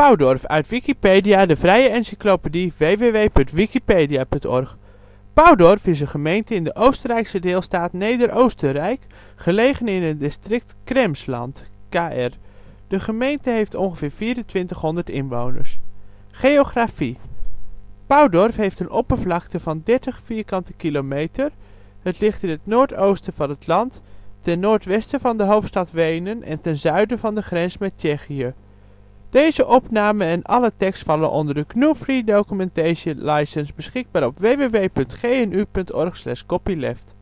Paudorf, uit Wikipedia, de vrije encyclopedie. www.wikipedia.org. Paudorf is een gemeente in de Oostenrijkse deelstaat Neder-Oostenrijk, gelegen in het district Krems-Land (KR). De gemeente heeft ongeveer 2400 inwoners. Geografie. Paudorf heeft een oppervlakte van 30 km². Het ligt in het noordoosten van het land, ten noordwesten van de hoofdstad Wenen en ten zuiden van de grens met Tsjechië. Deze opname en alle tekst vallen onder de GNU Free Documentation License, beschikbaar op www.gnu.org/copyleft.